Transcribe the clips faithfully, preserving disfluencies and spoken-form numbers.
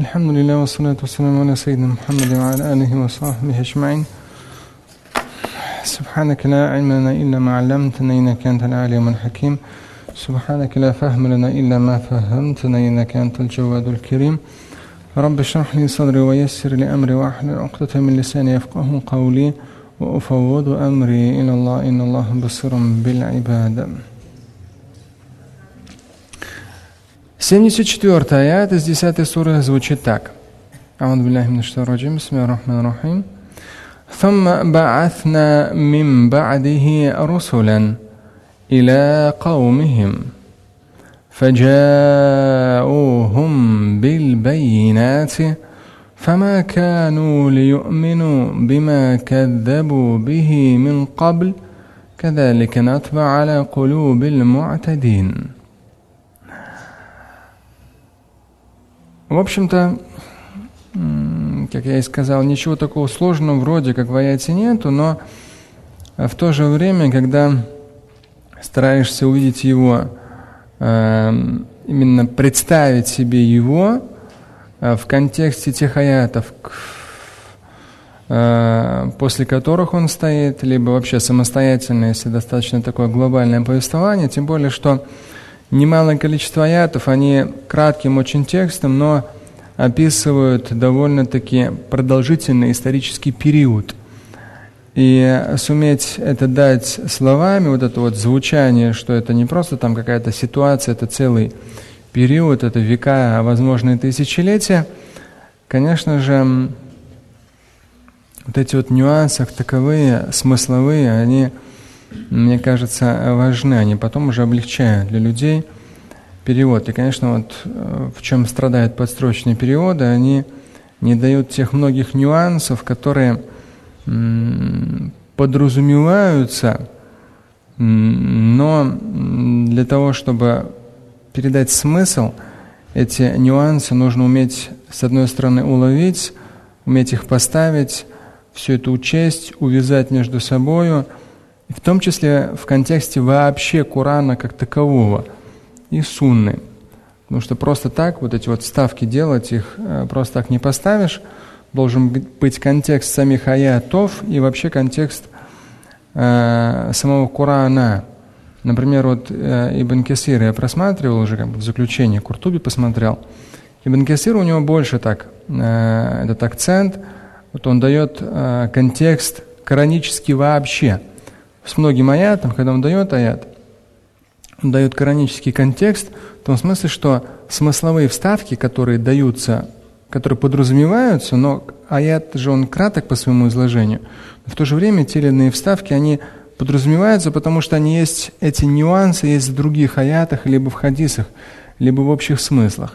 Алхамдулиллах, вассалату вассаламу аля сайидина Мухаммадин ва аля алихи ва сахбихи аджмаин. Субханака ла илма лана илля ма алламтана, иннака антал алимул хаким. Субханака ла фахма лана илля ма фаххамтана, иннака антал джавадул карим. Рабби шрах ли садри ва яссир ли амри ва аhlul уqdatan min lisani yafqahu qawli wa ufawwidu amri ila Allah, inna Allaha basirun bil ibad. семьдесят четвёртый аят из десятой суры звучит так. А'удhu billahi minash shaitanir rajim. Бисмиллахир рахманир рахим. ثم بعثنا من بعده رسلا إلى قومهم فجاءوهم بالبينات فما كانوا ليؤمنوا بما كذبوا به من قبل كذلك نطبع على قلوب المعتدين. В общем-то, как я и сказал, ничего такого сложного вроде как в аяте нету, но в то же время, когда стараешься увидеть его, именно представить себе его в контексте тех аятов, после которых он стоит, либо вообще самостоятельно, если достаточно такое глобальное повествование, тем более, что немалое количество аятов, они кратким очень текстом, но описывают довольно-таки продолжительный исторический период. И суметь это дать словами, вот это вот звучание, что это не просто там какая-то ситуация, это целый период, это века, а возможно и тысячелетия, конечно же, вот эти вот нюансы таковые, смысловые, они, мне кажется, важны, они потом уже облегчают для людей перевод. И, конечно, вот в чем страдают подстрочные переводы, они не дают тех многих нюансов, которые м, подразумеваются, но для того, чтобы передать смысл, эти нюансы нужно уметь, с одной стороны, уловить, уметь их поставить, все это учесть, увязать между собою, в том числе в контексте вообще Корана как такового и сунны. Потому что просто так вот эти вот вставки делать, их просто так не поставишь. Должен быть контекст самих аятов и вообще контекст э, самого Корана. Например, вот э, Ибн Касир я просматривал уже как бы в заключении, Куртуби посмотрел. Ибн Касир, у него больше так, э, этот акцент, вот он дает э, контекст коранический вообще. С многим аятом, когда он дает аят, он дает коранический контекст в том смысле, что смысловые вставки, которые даются, которые подразумеваются, но аят же он краток по своему изложению, но в то же время те или иные вставки, они подразумеваются, потому что они есть, эти нюансы есть в других аятах, либо в хадисах, либо в общих смыслах.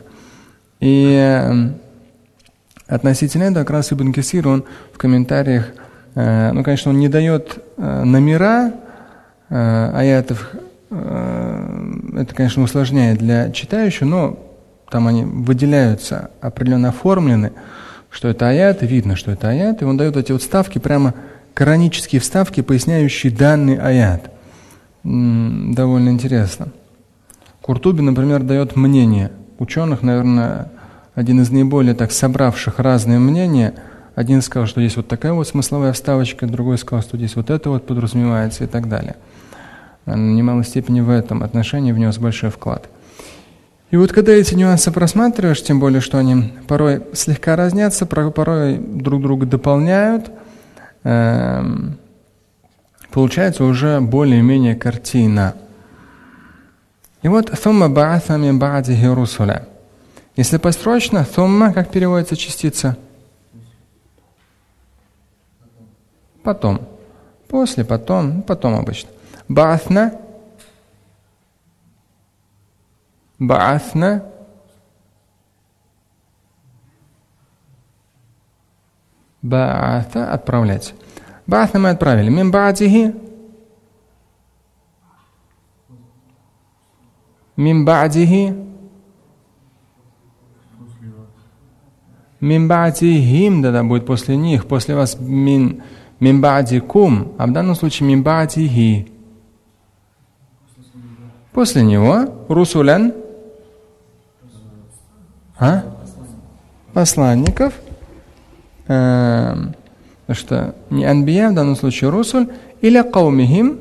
И относительно этого как раз Ибн Касир, он в комментариях, ну, конечно, он не дает номера аятов, это, конечно, усложняет для читающего, но там они выделяются, определенно оформлены, что это аят, и видно, что это аят, и он дает эти вот вставки, прямо коранические вставки, поясняющие данный аят. Довольно интересно. Куртуби, например, дает мнение ученых, наверное, один из наиболее так собравших разные мнения. Один сказал, что здесь вот такая вот смысловая вставочка, другой сказал, что здесь вот это вот подразумевается и так далее. В немалой степени в этом отношении внес большой вклад. И вот когда эти нюансы просматриваешь, тем более, что они порой слегка разнятся, порой друг друга дополняют, э, получается уже более-менее картина. И вот «Thumma ba'atha min ba'dihi rusula». Если построчно, «Thumma» как переводится частица? Потом. После, потом, потом обычно. Ба'аthna. Ба'аthna. Ба'атha. Отправлять. Ба'аthna мы отправили. Мин ба'дихи. Мин ба'дихи. Мин ба'дихим, да, да, будет после них, после вас мин, мин ба'дикум, а в данном случае мин ба'дихи. После него русулян, а? посланников, э, что не анбия, в данном случае русуль, или каумихим,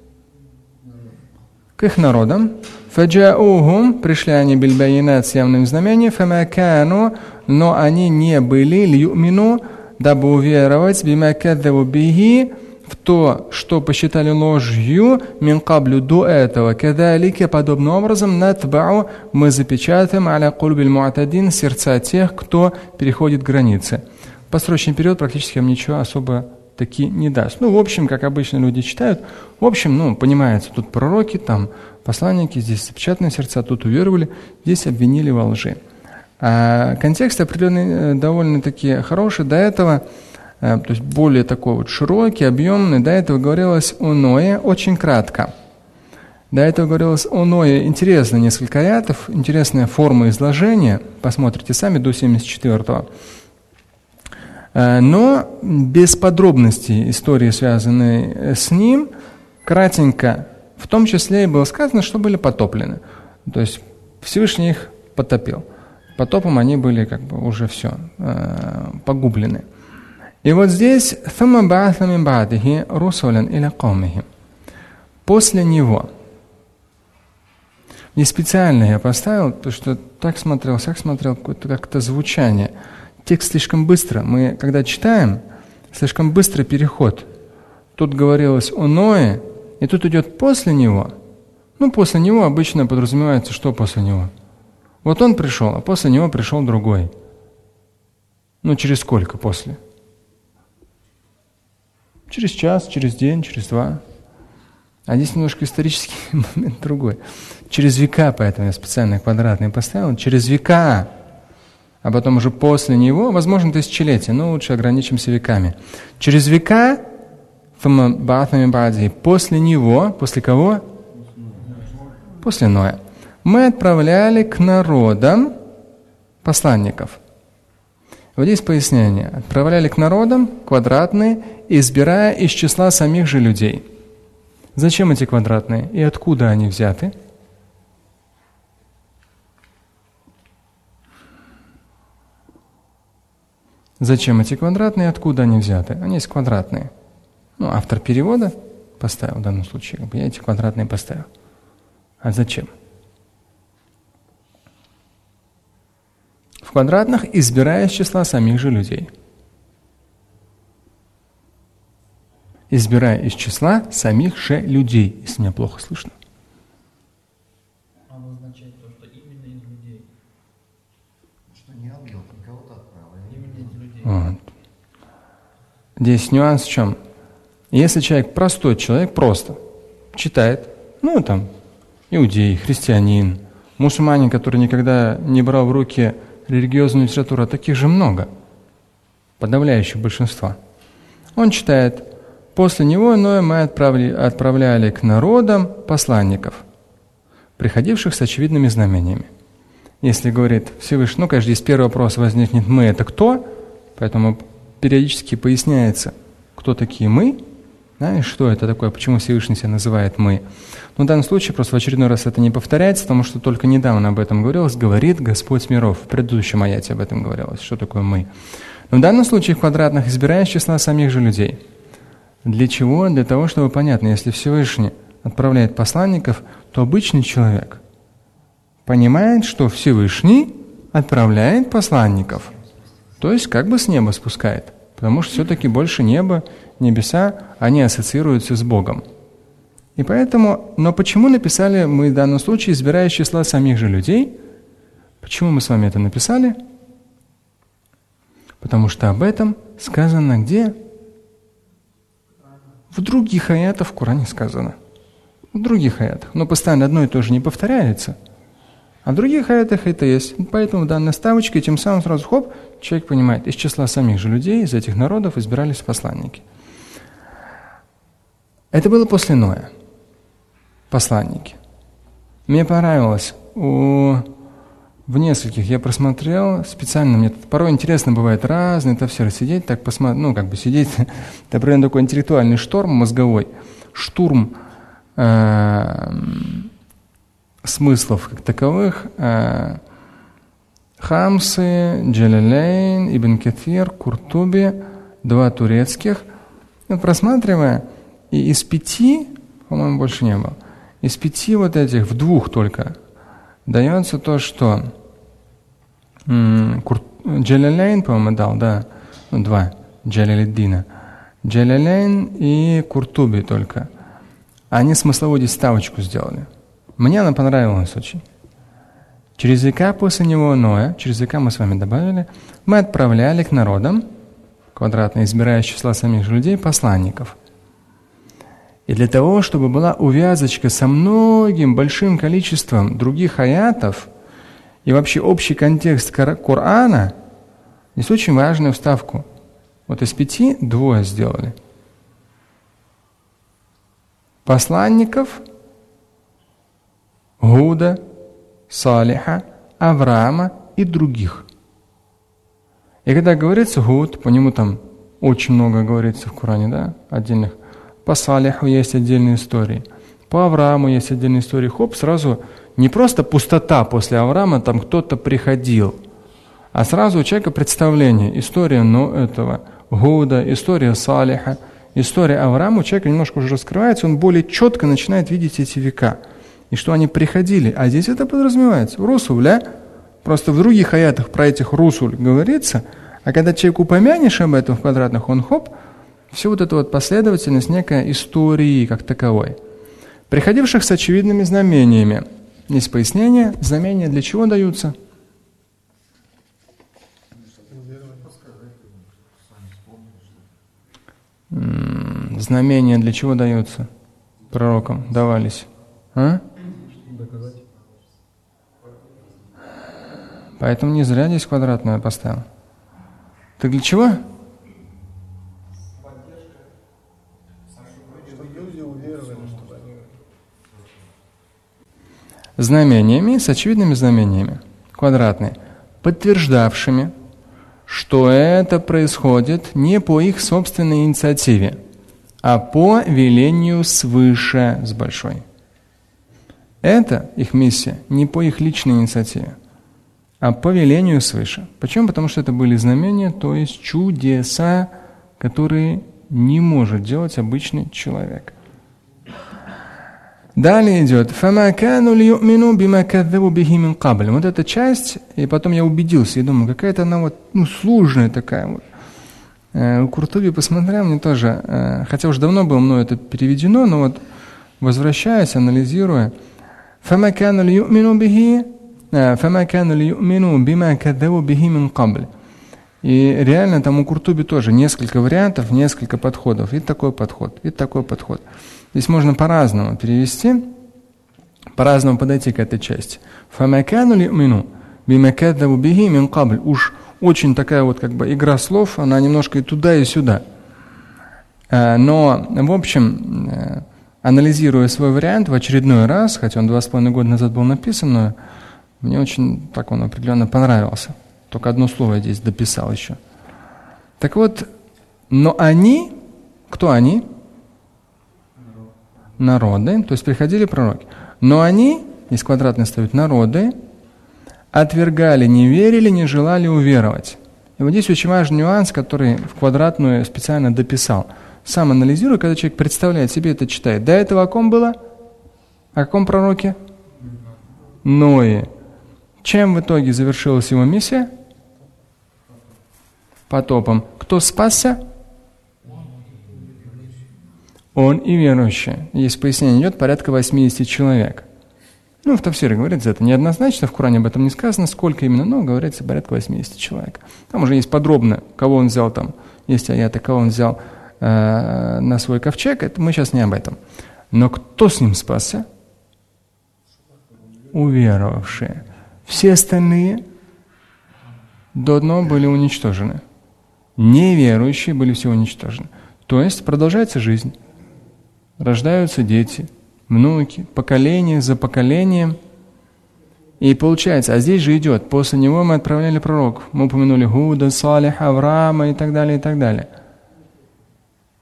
к их народам, фаджаухум, пришли они бильбайинат с явным знамением, фамакану, но они не были льюмину, дабы уверовать, бимакаддаву бихи, в то, что посчитали ложью, минкаблю до этого, кадалики, подобным образом, натбау, мы запечатаем, аля кульбиль муатадин, сердца тех, кто переходит границы. Построчный период практически вам ничего особо таки не даст. Ну, в общем, как обычно люди читают, в общем, ну, понимается, тут пророки, там посланники, здесь запечатанные сердца, тут уверовали, здесь обвинили во лжи. А контекст определенный довольно-таки хороший. До этого, то есть более такой вот широкий, объемный, до этого говорилось о Ное очень кратко. До этого говорилось о Ное интересно несколько аятов, интересная форма изложения, посмотрите сами, до семьдесят четвёртого. Но без подробностей истории, связанной с ним, кратенько, в том числе и было сказано, что были потоплены. То есть Всевышний их потопил. Потопом они были как бы уже все э, погублены. И вот здесь после него. Не специально я поставил, потому что так смотрел, так смотрел, какое-то как-то звучание. Текст слишком быстро. Мы, когда читаем, слишком быстрый переход. Тут говорилось о Ное, и тут идет после него. Ну, после него обычно подразумевается, что после него. Вот он пришел, а после него пришел другой. Ну, через сколько после? Через час, через день, через два. А здесь немножко исторический момент другой. Через века, поэтому я специально квадратный поставил. Через века. А потом уже после него, возможно, тысячелетия, но лучше ограничимся веками. Через века, после него, после кого? После Ноя. Мы отправляли к народам посланников. Вот здесь пояснение. Отправляли к народам, квадратные, избирая из числа самих же людей. Зачем эти квадратные? И откуда они взяты? Зачем эти квадратные, откуда они взяты? Они есть квадратные. Ну, автор перевода поставил в данном случае, я эти квадратные поставил. А зачем? В квадратных, избирая из числа самих же людей. Избирая из числа самих же людей, если меня плохо слышно. Оно означает то, что именно из людей. Что не ангел, кого-то отправил, именно из людей. Вот. Здесь нюанс в чем? Если человек, простой человек, просто читает, ну там, иудей, христианин, мусульманин, который никогда не брал в руки религиозную литературу, таких же много, подавляющее большинство. Он читает. После него Ноя мы отправили, отправляли к народам посланников, приходивших с очевидными знамениями. Если говорит Всевышний, ну, конечно, здесь первый вопрос возникнет, мы это кто? Поэтому периодически поясняется, кто такие мы, да, и что это такое, почему Всевышний себя называет мы. Но в данном случае просто в очередной раз это не повторяется, потому что только недавно об этом говорилось, говорит Господь миров. В предыдущем аяте об этом говорилось, что такое мы. Но в данном случае в квадратных избирая из числа самих же людей. Для чего? Для того, чтобы понятно, если Всевышний отправляет посланников, то обычный человек понимает, что Всевышний отправляет посланников. То есть как бы с неба спускает. Потому что все-таки больше неба, небеса, они ассоциируются с Богом. И поэтому, но почему написали мы в данном случае, избирая из числа самих же людей? Почему мы с вами это написали? Потому что об этом сказано где? В других аятах в Коране сказано. В других аятах. Но постоянно одно и то же не повторяется. А в других аятах это есть. Поэтому данная ставочка, и тем самым сразу, хоп, человек понимает, из числа самих же людей, из этих народов избирались посланники. Это было после Ноя. Посланники. Мне понравилось, у, в нескольких я просмотрел, специально мне порой интересно бывает разные тафсиры, сидеть, так посмотреть, ну как бы сидеть, это примерно такой интеллектуальный шторм мозговой, штурм э, смыслов как таковых, э, Хамсы, Джалялейн, Ибн Каthир, Куртуби, два турецких. Вот просматривая, и из пяти, по-моему, больше не было, из пяти вот этих, в двух только, дается то, что м- Кур- Джалялейн, по-моему, дал, да, ну, два, Джалялиддина. Джалялейн и Куртуби только. Они смысловую ставочку сделали. Мне она понравилась очень. Через века после него Ноя, через века мы с вами добавили, мы отправляли к народам, квадратно избирая из числа самих же людей, посланников. И для того, чтобы была увязочка со многим большим количеством других аятов и вообще общий контекст Корана, есть очень важную вставку. Вот из пяти двое сделали. Посланников Гуда, Салиха, Авраама и других. И когда говорится Гуд, по нему там очень много говорится в Коране, да, отдельных. По Салиху есть отдельные истории. По Аврааму есть отдельные истории. Хоп, сразу не просто пустота после Авраама, там кто-то приходил, а сразу у человека представление. История ну, этого Гуда, история Салиха, история Авраама. У человека немножко уже раскрывается, он более четко начинает видеть эти века. И что они приходили. А здесь это подразумевается. Русуля. Просто в других аятах про этих русуль говорится, а когда человек упомянешь об этом в квадратных, он хоп, все вот это вот последовательность некой истории как таковой. Приходивших с очевидными знамениями. Есть пояснение. Знамения для чего даются? Знамения для чего даются? Пророкам давались. А? Поэтому не зря здесь квадратную поставил. Так для чего? Знамениями, с очевидными знамениями, квадратные, подтверждавшими, что это происходит не по их собственной инициативе, а по велению свыше с большой. Это их миссия не по их личной инициативе, а по велению свыше. Почему? Потому что это были знамения, то есть чудеса, которые не может делать обычный человек. Далее идет «Фама кану лию'мину бима кадзабу бихи мин кабль». Вот эта часть, и потом я убедился, и думаю, какая-то она вот, ну, сложная такая вот. У Куртуби посмотрел, мне тоже, хотя уже давно было мной это переведено, но вот возвращаясь, анализируя, «Фама кану лию'мину бихи, фама кану лию'мину бима кадзабу бихи мин кабль». И реально там у Куртуби тоже несколько вариантов, несколько подходов. И такой подход, и такой подход. Здесь можно по-разному перевести, по-разному подойти к этой части. فَمَا كَانُوا لِيُؤْمِنُوا بِمَا كَذَّبُوا بِهِ مِنْ قَبْلِ. Уж очень такая вот как бы игра слов, она немножко и туда, и сюда. Но, в общем, анализируя свой вариант в очередной раз, хотя он два с половиной года назад был написан, но мне очень так он определенно понравился. Только одно слово я здесь дописал еще. Так вот, но они, кто они? Народы, то есть приходили пророки. Но они, из квадратной стоят народы, отвергали, не верили, не желали уверовать. И вот здесь очень важный нюанс, который в квадратную специально дописал. Сам анализирую, когда человек представляет себе это, читает. До этого о ком было? О каком пророке? Ное. Чем в итоге завершилась его миссия? Потопом. Кто спасся? Он и верующие. Есть пояснение, идет порядка восемьдесят человек. Ну, в Тафсире говорится это неоднозначно, в Коране об этом не сказано, сколько именно, но говорится порядка восемьдесят человек. Там уже есть подробно, кого он взял там, есть аяты, кого он взял э, на свой ковчег, это мы сейчас не об этом. Но кто с ним спасся? Уверовавшие. Все остальные до одного были уничтожены. Неверующие были все уничтожены. То есть продолжается жизнь. Рождаются дети, внуки, поколение за поколением. И получается, а здесь же идет, после него мы отправляли пророков. Мы упомянули Гуда, Салиха, Авраама и так далее, и так далее.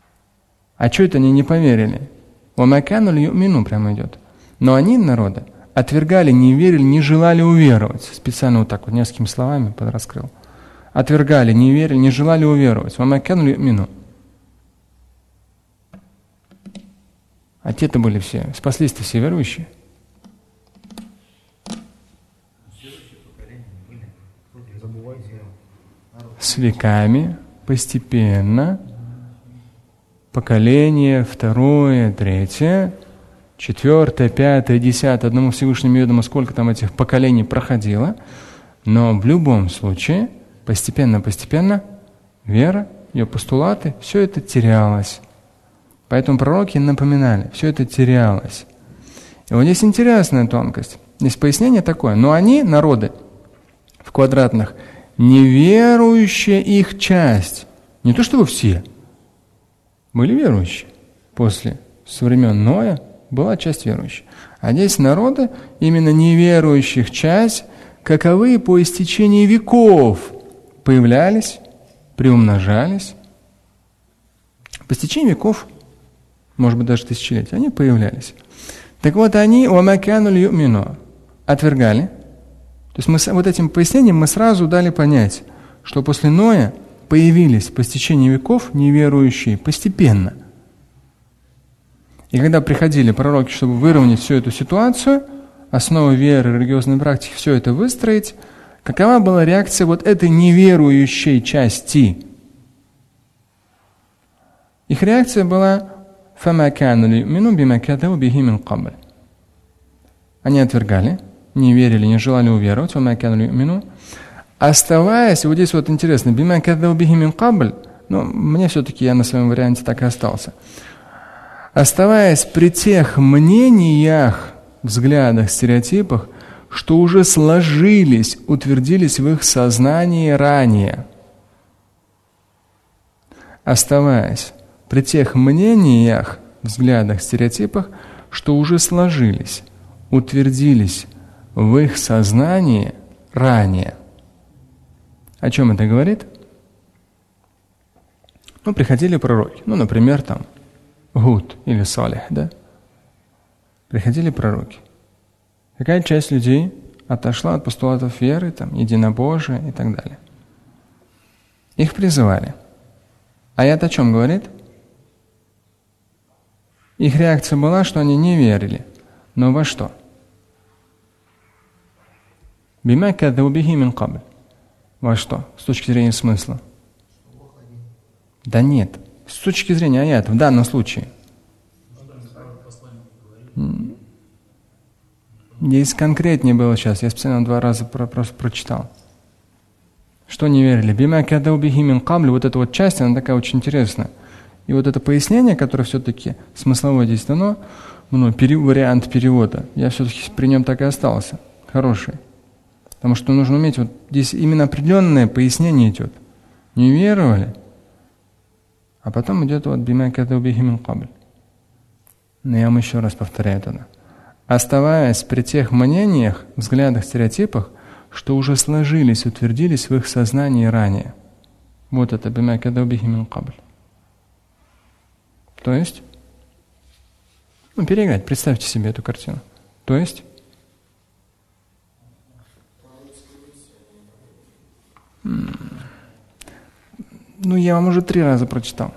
А что это они не поверили? «Ва ма кану лию'мину» прямо идет. Но они, народы, отвергали, не верили, не желали уверовать. Специально вот так вот несколькими словами подраскрыл. Отвергали, не верили, не желали уверовать. «Ва ма кану ю'минун». А те-то были все, спаслись-то все верующие. С веками, постепенно, поколение, второе, третье, четвертое, пятое, десятое, одному Всевышнему ведомо, сколько там этих поколений проходило, но в любом случае, постепенно-постепенно, вера, ее постулаты, все это терялось. Поэтому пророки напоминали, все это терялось. И вот здесь интересная тонкость. Здесь пояснение такое. Но они, народы, в квадратных, неверующая их часть, не то чтобы все, были верующие. После, со времен Ноя, была часть верующих. А здесь народы, именно неверующих часть, каковы по истечении веков появлялись, приумножались. По истечении веков, может быть, даже тысячелетий, они появлялись. Так вот, они «ва кану ю'мину» отвергали. То есть мы вот этим пояснением мы сразу дали понять, что после Ноя появились по истечении веков неверующие постепенно. И когда приходили пророки, чтобы выровнять всю эту ситуацию, основы веры, религиозной практики, все это выстроить, какова была реакция вот этой неверующей части? Их реакция была «фама кану ю'мину бима кадзабу бихи мин кабл». Они отвергали, не верили, не желали уверовать, «фама кану ю'мину», оставаясь, вот здесь вот интересно, «бима кадзабу бихи мин кабл», но мне все-таки, я на своем варианте так и остался, оставаясь при тех мнениях, взглядах, стереотипах, что уже сложились, утвердились в их сознании ранее. Оставаясь при тех мнениях, взглядах, стереотипах, что уже сложились, утвердились в их сознании ранее. О чем это говорит? Ну, приходили пророки, ну, например, там, Гуд или Салих, да? Приходили пророки. Какая часть людей отошла от постулатов веры, там, единобожия и так далее. Их призывали. Аят о чем говорит? Их реакция была, что они не верили. Но во что? «Бима кадзабу бихи мин кабл». Во что? С точки зрения смысла. Да нет. С точки зрения аята, в данном случае. Здесь конкретнее было сейчас. Я специально два раза про, просто прочитал. Что не верили? «Бима кадзабу бихи мин кабл». Вот эта вот часть, она такая очень интересная. И вот это пояснение, которое все-таки смысловое здесь дано, ну, пере, вариант перевода, я все-таки при нем так и остался. Хороший. Потому что нужно уметь, вот здесь именно определенное пояснение идет. Не веровали, а потом идет вот «бима кадзабу бихи мин кабл». Но я вам еще раз повторяю это. Оставаясь при тех мнениях, взглядах, стереотипах, что уже сложились, утвердились в их сознании ранее. Вот это «бима кадзабу бихи мин кабл». То есть, ну, переиграть, представьте себе эту картину. То есть, ну, я вам уже три раза прочитал.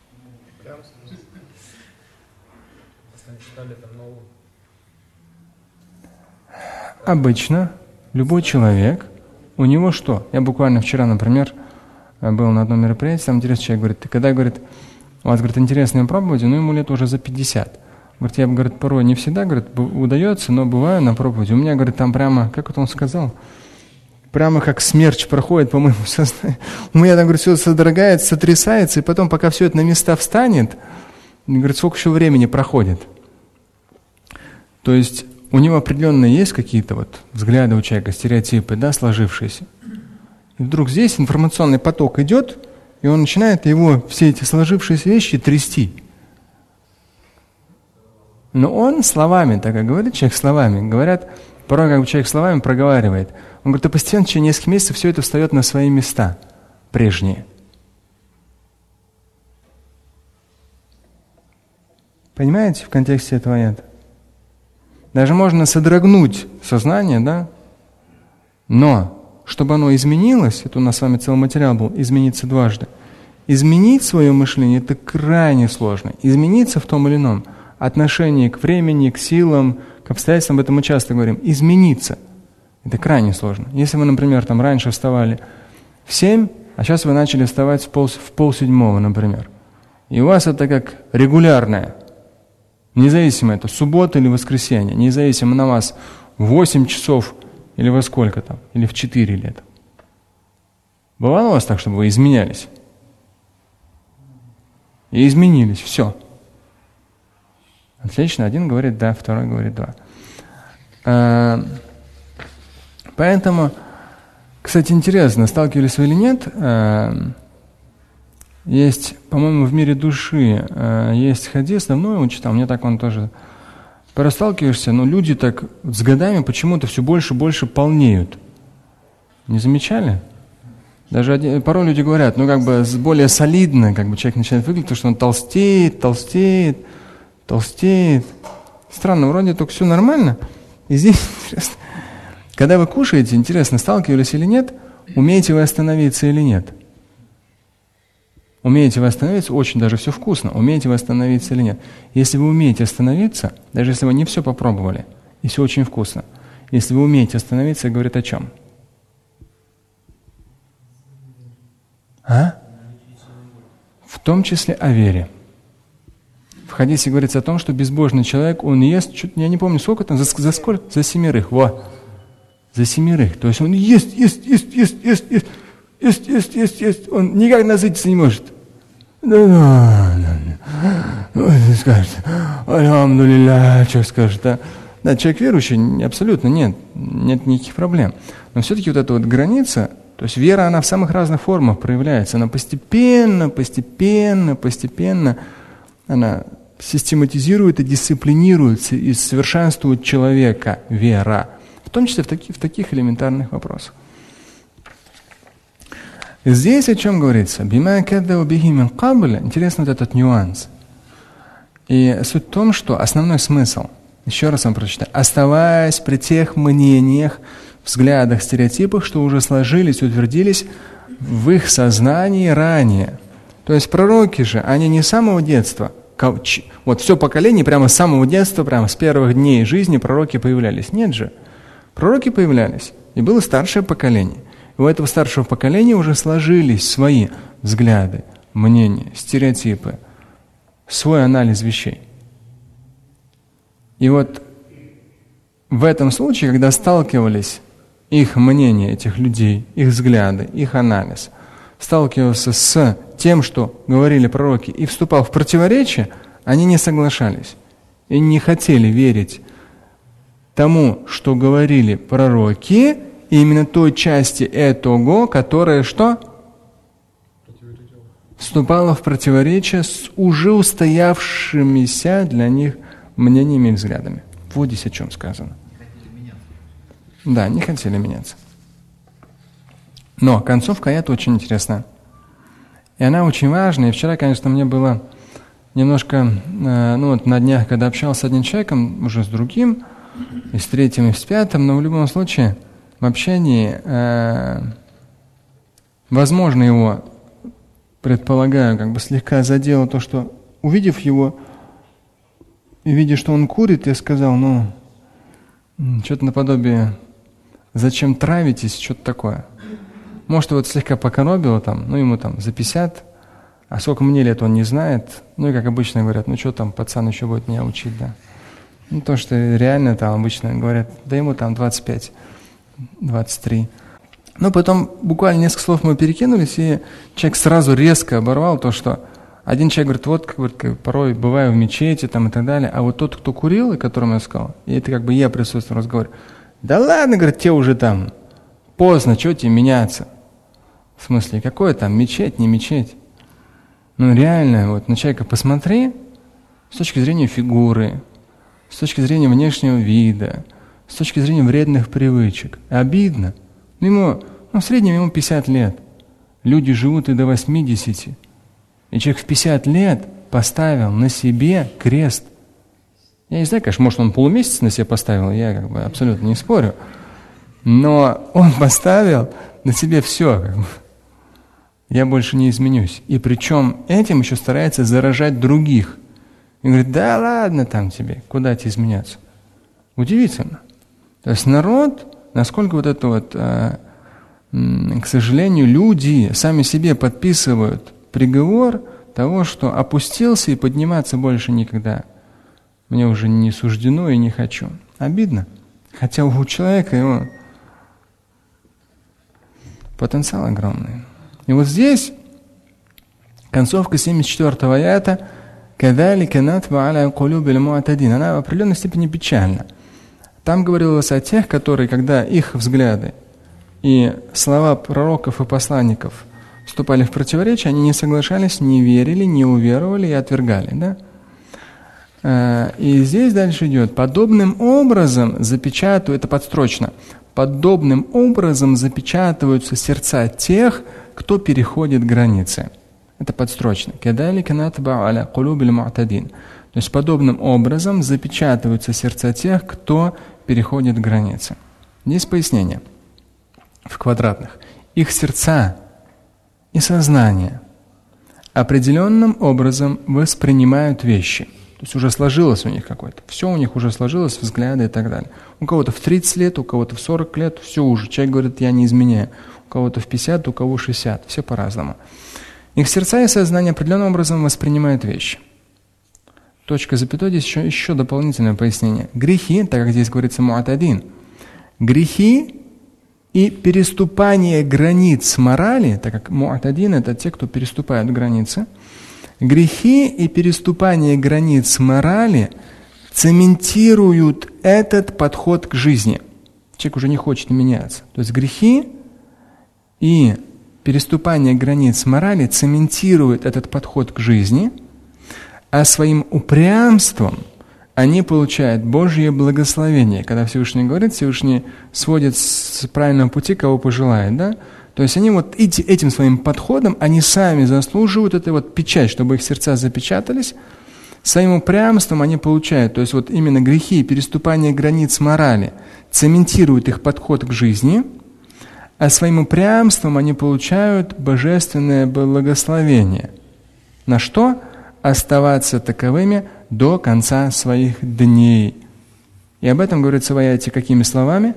Обычно любой человек, у него что? Я буквально вчера, например, был на одном мероприятии, там интересный человек говорит, ты когда, говорит, у вас, говорит, интересные проповеди, но ему лет уже за пятьдесят. Говорит, я, говорит, порой не всегда, говорит, удается, но бываю на проповеди. У меня, говорит, там прямо, как это он сказал, прямо как смерч проходит по моему сознанию. У меня там, говорит, все содрогается, сотрясается, и потом, пока все это на места встанет, говорит, сколько еще времени проходит. То есть у него определенно есть какие-то вот взгляды у человека, стереотипы, да, сложившиеся. И вдруг здесь информационный поток идет, и он начинает его, все эти сложившиеся вещи, трясти. Но он словами, так как говорит человек словами, говорят, порой как бы человек словами проговаривает. Он говорит, и постепенно в течение нескольких месяцев все это встает на свои места, прежние. Понимаете, в контексте этого аята? Даже можно содрогнуть сознание, да? Но, чтобы оно изменилось, это у нас с вами целый материал был, измениться дважды. Изменить свое мышление – это крайне сложно. Измениться в том или ином отношении к времени, к силам, к обстоятельствам, об этом мы часто говорим. Измениться – это крайне сложно. Если вы, например, там раньше вставали в семь, а сейчас вы начали вставать в пол, в полседьмого, например. И у вас это как регулярное, независимо это суббота или воскресенье, независимо на вас в восемь часов или во сколько там, или в четыре лет. Бывало у вас так, чтобы вы изменялись? И изменились, все. Отлично, один говорит да, второй говорит да. А, поэтому, кстати, интересно, сталкивались вы или нет, а, есть, по-моему, в мире души, а, есть хадис, давно его читал, мне так он тоже, порасталкиваешься, но люди так с годами почему-то все больше и больше полнеют. Не замечали? Даже один, порой люди говорят, ну как бы более солидно, как бы человек начинает выглядеть, потому что он толстеет, толстеет, толстеет. Странно, вроде только все нормально. И здесь, когда вы кушаете, интересно, сталкивались или нет, умеете вы остановиться или нет? Умеете вы остановиться, очень даже все вкусно, умеете вы остановиться или нет? Если вы умеете остановиться, даже если вы не все попробовали, и все очень вкусно, если вы умеете остановиться, это говорит о чем? А? В том числе о вере. В хадисе говорится о том, что безбожный человек, он ест, чуть, я не помню сколько там, за, за сколько? За семерых, во, за семерых. То есть он ест, ест, ест, ест, ест, ест, ест, ест, ест, ест. Он никак насытиться не может. Да, да, да, да. Скажет, альхамдулилля, что скажет, да? Да, человек верующий, абсолютно нет, нет никаких проблем. Но все-таки вот эта вот граница, то есть вера, она в самых разных формах проявляется. Она постепенно, постепенно, постепенно, она систематизирует и дисциплинируется и совершенствует человека, вера. В том числе в, таки, в таких элементарных вопросах. Здесь о чем говорится? «Бима каддау бихи мин кабля». Интересно вот этот нюанс. И суть в том, что основной смысл, еще раз вам прочитаю, оставаясь при тех мнениях, взглядах, стереотипах, что уже сложились, утвердились в их сознании ранее. То есть пророки же, они не с самого детства, вот все поколение, прямо с самого детства, прямо с первых дней жизни пророки появлялись. Нет же. Пророки появлялись, и было старшее поколение. И у этого старшего поколения уже сложились свои взгляды, мнения, стереотипы, свой анализ вещей. И вот в этом случае, когда сталкивались их мнение этих людей, их взгляды, их анализ, сталкивался с тем, что говорили пророки, и вступал в противоречие, они не соглашались и не хотели верить тому, что говорили пророки, и именно той части этого, которая что? Вступала в противоречие с уже устоявшимися для них мнениями и взглядами. Вот здесь о чем сказано. Да, не хотели меняться. Но концовка аята очень интересная. И она очень важная. И вчера, конечно, мне было немножко, э, ну вот на днях, когда общался с одним человеком, уже с другим, и с третьим, и с пятым, но в любом случае в общении, э, возможно, его, предполагаю, как бы слегка задело то, что, увидев его и видя, что он курит, я сказал, ну, что-то наподобие «Зачем травитесь?» что-то такое. Может, его слегка покоробило там, ну, ему там за пятьдесят, а сколько мне лет, он не знает. Ну, и как обычно говорят, ну, что там, пацан еще будет меня учить, да. Ну, то, что реально там обычно говорят, да ему там двадцать пять, двадцать три. Но потом буквально несколько слов мы перекинулись, и человек сразу резко оборвал то, что один человек говорит, вот, как, говорит, порой бываю в мечети там и так далее, а вот тот, кто курил, и которому я сказал, и это как бы я присутствую в разговоре, да ладно, говорит, те уже там, поздно, что тебе меняться? В смысле, какое там, мечеть, не мечеть? Ну реально, вот на человека посмотри, с точки зрения фигуры, с точки зрения внешнего вида, с точки зрения вредных привычек. Обидно. Ну, ему, ну в среднем ему пятьдесят лет. Люди живут и до восьмидесяти. И человек в пятьдесят лет поставил на себе крест. Я не знаю, конечно, может, он полумесяц на себя поставил, я как бы абсолютно не спорю. Но он поставил на себе все. Как бы. Я больше не изменюсь. И причем этим еще старается заражать других. И говорит, да ладно там тебе, куда тебе изменяться. Удивительно. То есть народ, насколько вот это вот, э, к сожалению, люди сами себе подписывают приговор того, что опустился и подниматься больше никогда. Мне уже не суждено и не хочу. Обидно. Хотя у человека его потенциал огромный. И вот здесь концовка семьдесят четвёртого аята «Кадалика натба аля кулюби л-му'тадин». Она в определенной степени печальна. Там говорилось о тех, которые, когда их взгляды и слова пророков и посланников вступали в противоречие, они не соглашались, не верили, не уверовали и отвергали. Да? И здесь дальше идет, подобным образом запечатывают, это подстрочно, подобным образом запечатываются сердца тех, кто переходит границы. Это подстрочно. Кадалика натба аля кулюби л-му'тадин. То есть подобным образом запечатываются сердца тех, кто переходит границы. Здесь пояснение в квадратных. Их сердца и сознание определенным образом воспринимают вещи. То есть уже сложилось у них какое-то. Все у них уже сложилось, взгляды и так далее. У кого-то в тридцать лет, у кого-то в сорок лет, все уже. Человек говорит, я не изменяю. У кого-то в пятьдесят, у кого шестьдесят. Все по-разному. Их сердца и сознание определенным образом воспринимают вещи. Точка запятой, здесь еще, еще дополнительное пояснение. Грехи, так как здесь говорится му'тадин, грехи и переступание границ морали, так как му'тадин — это те, кто переступают границы, грехи и переступание границ морали цементируют этот подход к жизни. Человек уже не хочет меняться. То есть грехи и переступание границ морали цементируют этот подход к жизни, а своим упрямством они получают Божье благословение. Когда Всевышний говорит, Всевышний сводит с правильного пути, кого пожелает, да? То есть они вот эти, этим своим подходом, они сами заслуживают этой вот печать, чтобы их сердца запечатались. Своим упрямством они получают, то есть вот именно грехи и переступание границ морали цементируют их подход к жизни, а своим упрямством они получают божественное благословение. На что? Оставаться таковыми до конца своих дней. И об этом говорится в аяте какими словами?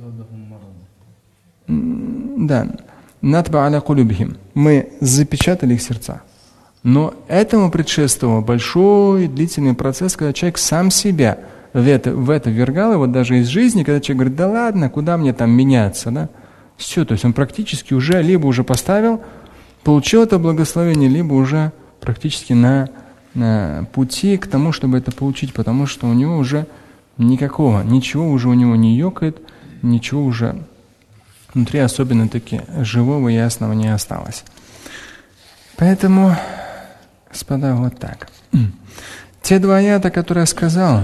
Да. «Натба аля кулюбихим». Мы запечатали их сердца. Но этому предшествовал большой длительный процесс, когда человек сам себя в это, в это ввергал, и вот даже из жизни, когда человек говорит, да ладно, куда мне там меняться, да? Все, то есть он практически уже либо уже поставил, получил это благословение, либо уже практически на, на пути к тому, чтобы это получить, потому что у него уже никакого, ничего уже у него не ёкает, ничего уже внутри особенно-таки живого и ясного не осталось. Поэтому, господа, вот так. Те два аята, которые я сказал,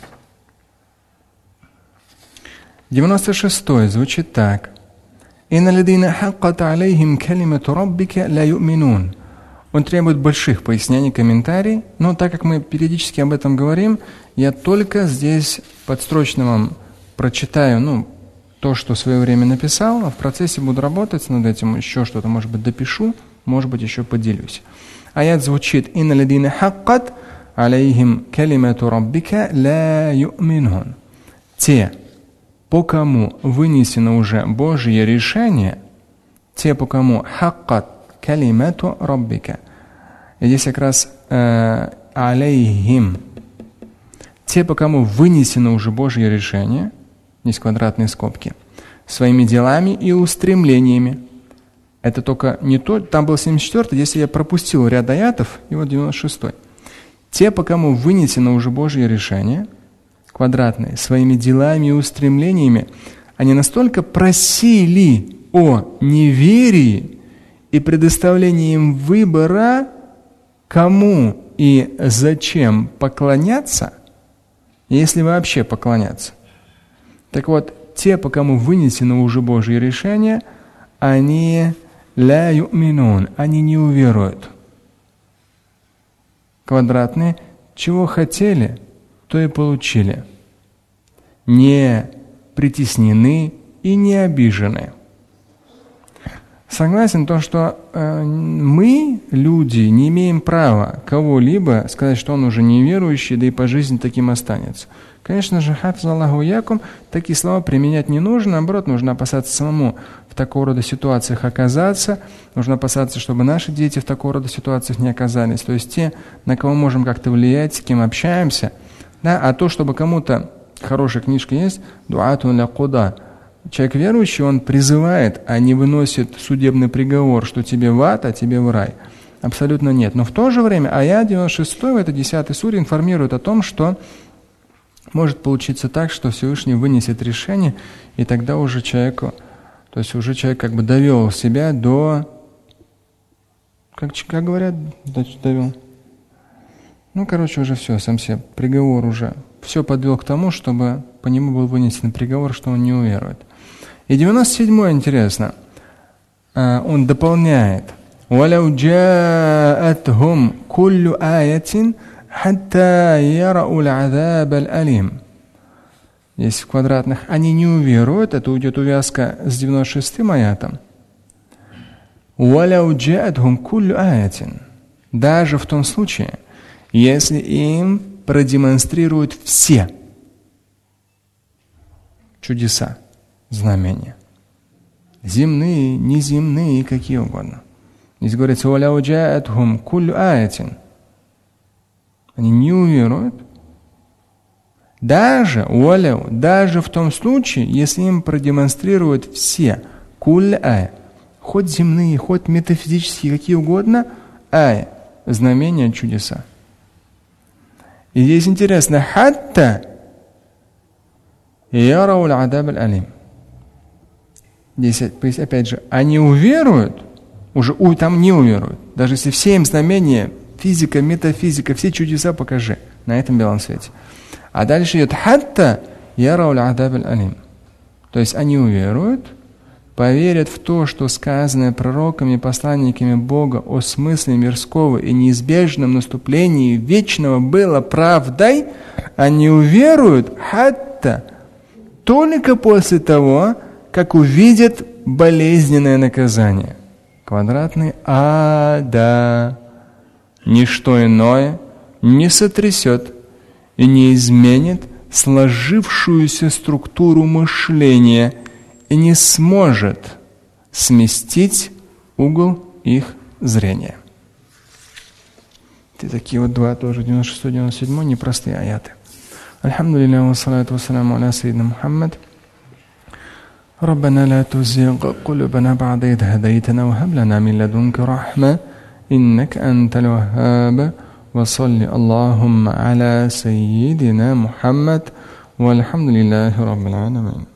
девяносто шестой звучит так. «Инна лядина хаккат алейхим калимату раббика ла ю'минун». Он требует больших пояснений, комментариев, но так как мы периодически об этом говорим, я только здесь подстрочно вам прочитаю, ну, то, что в свое время написал, а в процессе буду работать над этим, еще что-то, может быть, допишу, может быть, еще поделюсь. Аят звучит: «Инна лядина хаккат алейхим калимату раббика ла ю'минун». Те, по кому вынесено уже Божье решение, те, по кому хаккат калимату раббика. И здесь как раз э, алейхим. Те, по кому вынесено уже Божье решение, здесь квадратные скобки, своими делами и устремлениями. Это только не то, там был семьдесят четвёртый, если я пропустил ряд аятов, и вот девяносто шестой. Те, по кому вынесено уже Божье решение, квадратные, своими делами и устремлениями, они настолько просили о неверии и предоставлении им выбора, кому и зачем поклоняться, если вообще поклоняться. Так вот, те, по кому вынесено уже Божье решение, они ля ю'минун, они не уверуют. Квадратные, чего хотели, то и получили. Не притеснены и не обижены. Согласен то, что э, мы, люди, не имеем права кого-либо сказать, что он уже неверующий, да и по жизни таким останется. Конечно же, хафизаллаху якум, такие слова применять не нужно, наоборот, нужно опасаться самому в такого рода ситуациях оказаться, нужно опасаться, чтобы наши дети в такого рода ситуациях не оказались, то есть те, на кого можем как-то влиять, с кем общаемся, да, а то, чтобы кому-то, хорошая книжка есть, дуатун ля куда, человек верующий, он призывает, а не выносит судебный приговор, что тебе в ад, а тебе в рай. Абсолютно нет. Но в то же время аят девяносто шесть, в этой десятой суре информирует о том, что может получиться так, что Всевышний вынесет решение, и тогда уже человеку, то есть уже человек как бы довел себя до, как, как говорят, довел. Ну, короче, уже все, сам себе, приговор уже. Все подвел к тому, чтобы по нему был вынесен приговор, что он не уверует. И девяносто седьмой интересно. Он дополняет. وَلَوْ جَاءَتْهُمْ كُلُّ آيَةٍ حَتَّى يَرَأُوا الْعَذَابَ الْأَلِيمَ. Здесь в квадратных. Они не уверуют. Это уйдет увязка с девяносто шестым аятом. وَلَوْ جَاءَتْهُمْ كُلُّ آيَةٍ. Даже в том случае, если им продемонстрируют все чудеса, знамения. Земные, неземные, какие угодно. Здесь говорится, وَلَوْ جَاءَتْهُمْ كُلُّ آيَةٍ. Они не уверуют. Даже, وَلَوْ, даже в том случае, если им продемонстрируют все, كُلُّ آيَةٍ, хоть земные, хоть метафизические, какие угодно, آية, знамения, чудеса. И здесь интересно, حَتَّى يَرَوْا الْعَذَابَ الْأَلِيمَ. Здесь опять же, они уверуют, уже ой, там не уверуют. Даже если все им знамения, физика, метафизика, все чудеса покажи на этом белом свете. А дальше идет حَتَّى يَرَوْا الْعَذَابَ الْأَلِيمَ. То есть они уверуют, поверят в то, что сказанное пророками и посланниками Бога о смысле мирского и неизбежном наступлении вечного было правдой, они уверуют حَتَّى только после того, как увидят болезненное наказание. Квадратный ада. Ничто иное не сотрясет и не изменит сложившуюся структуру мышления и не сможет сместить угол их зрения. Это такие вот два тоже, девяносто шестой, девяносто седьмой, непростые аяты. Альхамдулилля, вассалату вассаламу аля сайидна Мухаммад. ربنا لا تزغ قلوبنا بعد إذ هديتنا وهب لنا من لدنك رحمة إنك أنت الوهاب وصل اللهم على سيدنا محمد والحمد لله رب العالمين.